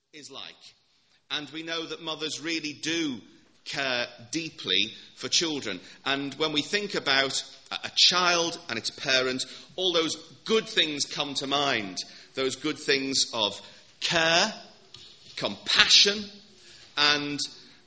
is like. And we know that mothers really do care deeply for children. And when we think about a child and its parent, all those good things come to mind. Those good things of care, compassion, and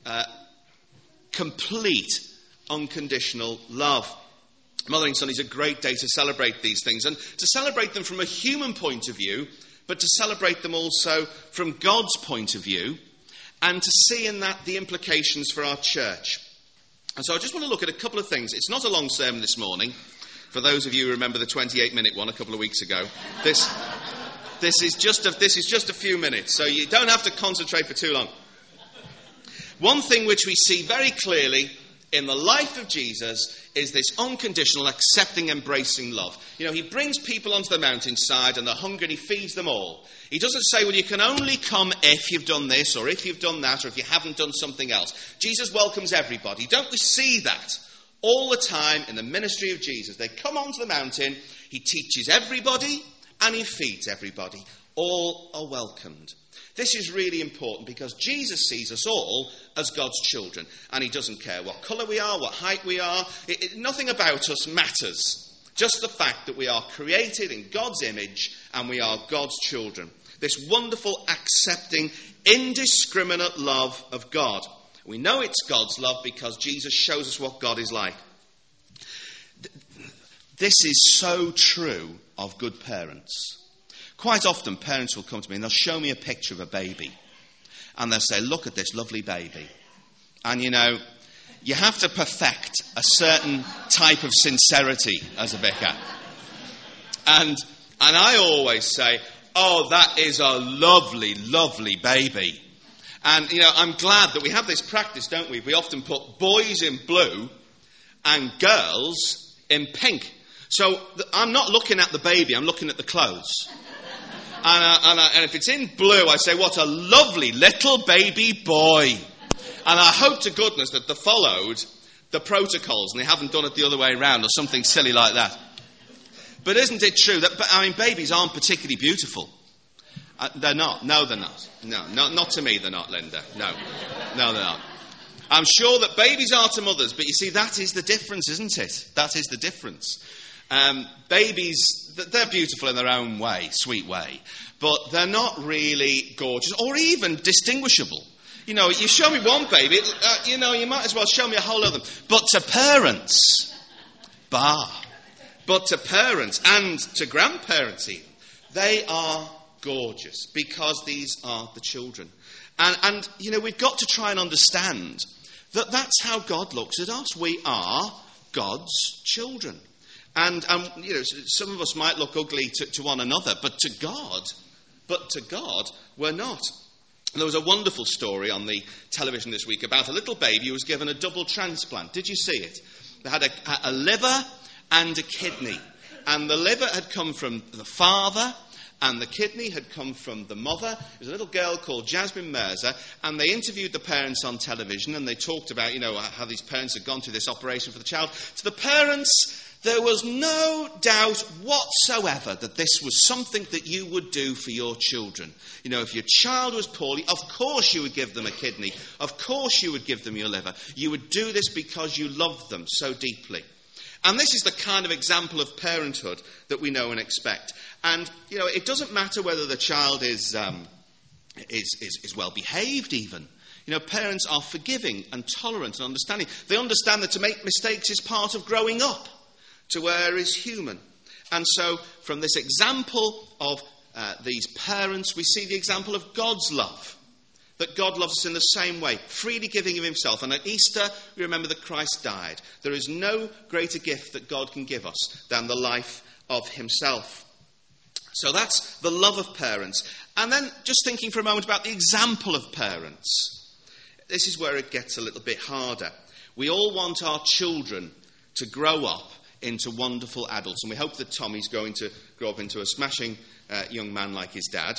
complete unconditional love. Mothering Sunday is a great day to celebrate these things, and to celebrate them from a human point of view, but to celebrate them also from God's point of view, and to see in that the implications for our church. And so I just want to look at a couple of things. It's not a long sermon this morning. For those of you who remember the 28-minute one a couple of weeks ago, this is just a few minutes, so you don't have to concentrate for too long. One thing which we see very clearly in the life of Jesus is this unconditional, accepting, embracing love. You know, he brings people onto the mountainside and they're hungry and he feeds them all. He doesn't say, well, you can only come if you've done this or if you've done that or if you haven't done something else. Jesus welcomes everybody. Don't we see that all the time in the ministry of Jesus? They come onto the mountain, he teaches everybody and he feeds everybody. All are welcomed. This is really important because Jesus sees us all as God's children, and he doesn't care what colour we are, what height we are. Nothing about us matters. Just the fact that we are created in God's image and we are God's children. This wonderful, accepting, indiscriminate love of God. We know it's God's love because Jesus shows us what God is like. This is so true of good parents. Quite often parents will come to me and they'll show me a picture of a baby. And they'll say, look at this lovely baby. And you know, you have to perfect a certain type of sincerity as a vicar. And I always say, oh, that is a lovely, lovely baby. And you know, I'm glad that we have this practice, don't we? We often put boys in blue and girls in pink. So I'm not looking at the baby, I'm looking at the clothes. And if it's in blue, I say, what a lovely little baby boy. And I hope to goodness that they followed the protocols and they haven't done it the other way around or something silly like that. But isn't it true that, babies aren't particularly beautiful? They're not. No, they're not. No, not to me they're not, Linda. No, they're not. I'm sure that babies are to mothers, but you see, that is the difference, isn't it? That is the difference. Babies, they're beautiful in their own way, sweet way, but they're not really gorgeous or even distinguishable. You know, you show me one baby, you might as well show me a whole lot of them. But to parents, but to parents and to grandparents even, they are gorgeous because these are the children. And we've got to try and understand that that's how God looks at us. We are God's children. And some of us might look ugly to one another, but to God, we're not. And there was a wonderful story on the television this week about a little baby who was given a double transplant. Did you see it? They had a liver and a kidney. And the liver had come from the father, and the kidney had come from the mother. It was a little girl called Jasmine Mirza, and they interviewed the parents on television, and they talked about, how these parents had gone through this operation for the child. To the parents, there was no doubt whatsoever that this was something that you would do for your children. If your child was poorly, of course you would give them a kidney. Of course you would give them your liver. You would do this because you loved them so deeply. And this is the kind of example of parenthood that we know and expect. And, it doesn't matter whether the child is well behaved even. Parents are forgiving and tolerant and understanding. They understand that to make mistakes is part of growing up. To err is human. And so from this example of these parents, we see the example of God's love. That God loves us in the same way, freely giving of himself. And at Easter, we remember that Christ died. There is no greater gift that God can give us than the life of himself. So that's the love of parents. And then just thinking for a moment about the example of parents. This is where it gets a little bit harder. We all want our children to grow up into wonderful adults. And we hope that Tommy's going to grow up into a smashing young man like his dad.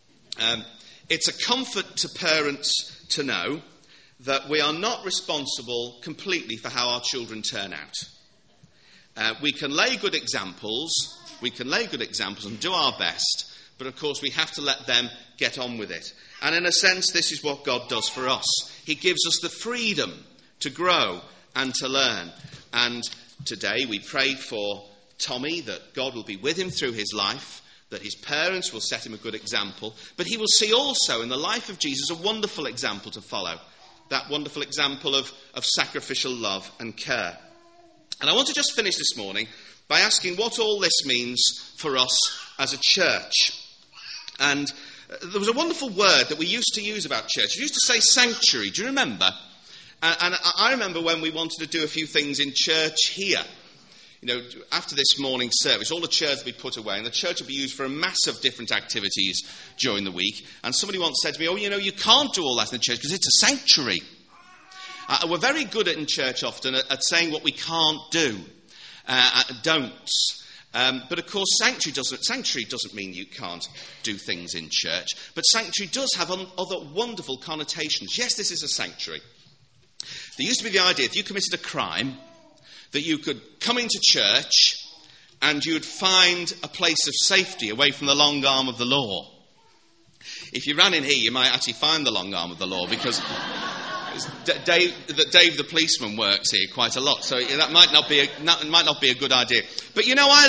It's a comfort to parents to know that we are not responsible completely for how our children turn out. We can lay good examples and do our best, But of course we have to let them get on with it. And in a sense, this is what God does for us. He gives us the freedom to grow and to learn. And today we pray for Tommy, that God will be with him through his life, that his parents will set him a good example, but he will see also in the life of Jesus a wonderful example to follow, that wonderful example of sacrificial love and care. And I want to just finish this morning by asking what all this means for us as a church. And there was a wonderful word that we used to use about church. We used to say sanctuary. Do you remember? And I remember when we wanted to do a few things in church here. You know, after this morning service, all the chairs will be put away, and the church will be used for a mass of different activities during the week. And somebody once said to me, you can't do all that in the church because it's a sanctuary. We're very good in church often at saying what we can't do, don'ts. But of course, sanctuary doesn't mean you can't do things in church. But sanctuary does have other wonderful connotations. Yes, this is a sanctuary. There used to be the idea, if you committed a crime, that you could come into church and you would find a place of safety away from the long arm of the law. If you ran in here, you might actually find the long arm of the law, because Dave the policeman works here quite a lot, so that might not be a good idea. But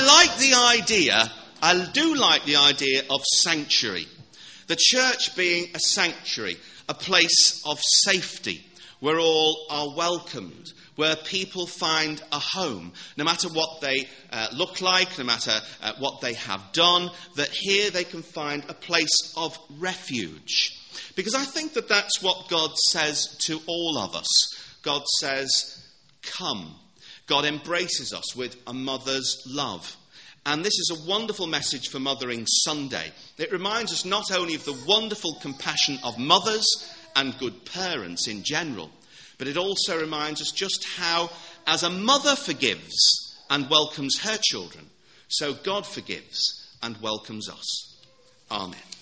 I do like the idea of sanctuary. The church being a sanctuary, a place of safety, where all are welcomed, where people find a home, no matter what they look like, no matter what they have done, that here they can find a place of refuge. Because I think that that's what God says to all of us. God says, come. God embraces us with a mother's love. And this is a wonderful message for Mothering Sunday. It reminds us not only of the wonderful compassion of mothers and good parents in general, but it also reminds us just how, as a mother forgives and welcomes her children, so God forgives and welcomes us. Amen.